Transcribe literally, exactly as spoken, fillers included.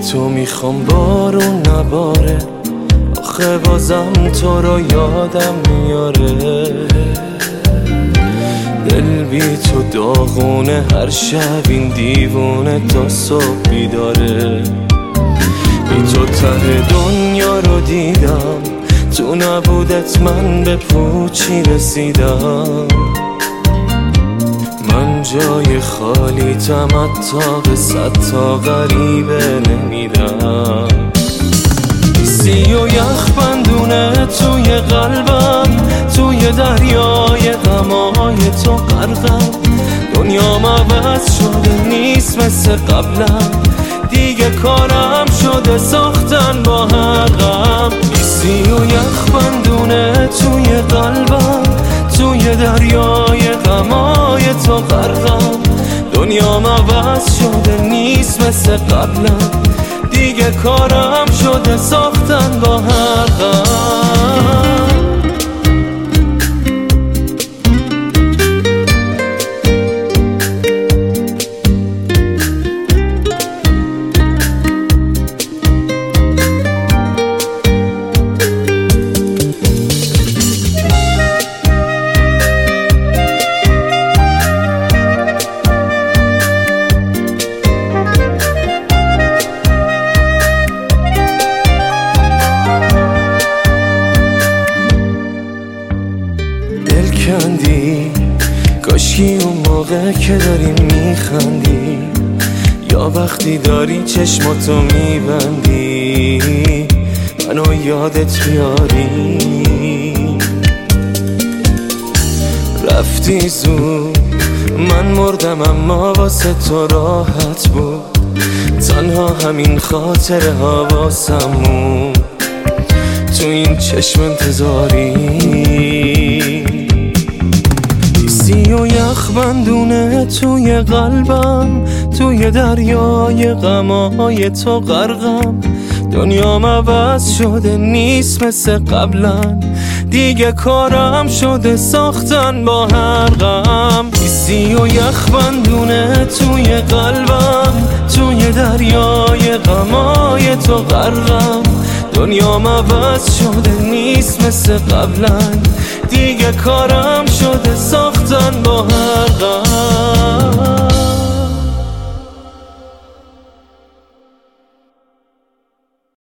تو میخوام بارون نباره، آخه بازم تو رو یادم میاره. دل بی تو داغونه، هر شب این دیوونه تا صبح بیداره. بی تو ته دنیا رو دیدم، تو نبودت من به پوچی رسیدم. من جای خالی تمتا به صد تا غریبه نمیدم. سی و یخ بندونه توی قلبم، توی دریای غمای تو غرقم. دنیام عوض شده نیست مثل قبلم، دیگه کارم شده ساختن با هر غم. سی و یخ بندونه توی قلبم، توی دریای غمای تو غرقم. دنیام عوض شده نیست مثل قبلم، دیگه کارم شده ساختن با هر غم. کاشکی اون موقع که داری میخندی، یا وقتی داری چشماتو میبندی منو یادت بیاری. رفتی زود من مردم، اما واسه تو راحت بود. تنها همین خاطر حواسمون تو این چشم انتظاری. سی و یخ بندونه توی قلبم، توی دریای غمای تو غرقم. دنیام عوض شده نیست مثل قبلا، دیگه کارم شده ساختن با هر غم. سی و یخ بندونه توی قلبم، توی دریای غمای تو غرقم. دنیام عوض شده نیست مثل قبلا، دیگه کارم شده ساختن با هر غم.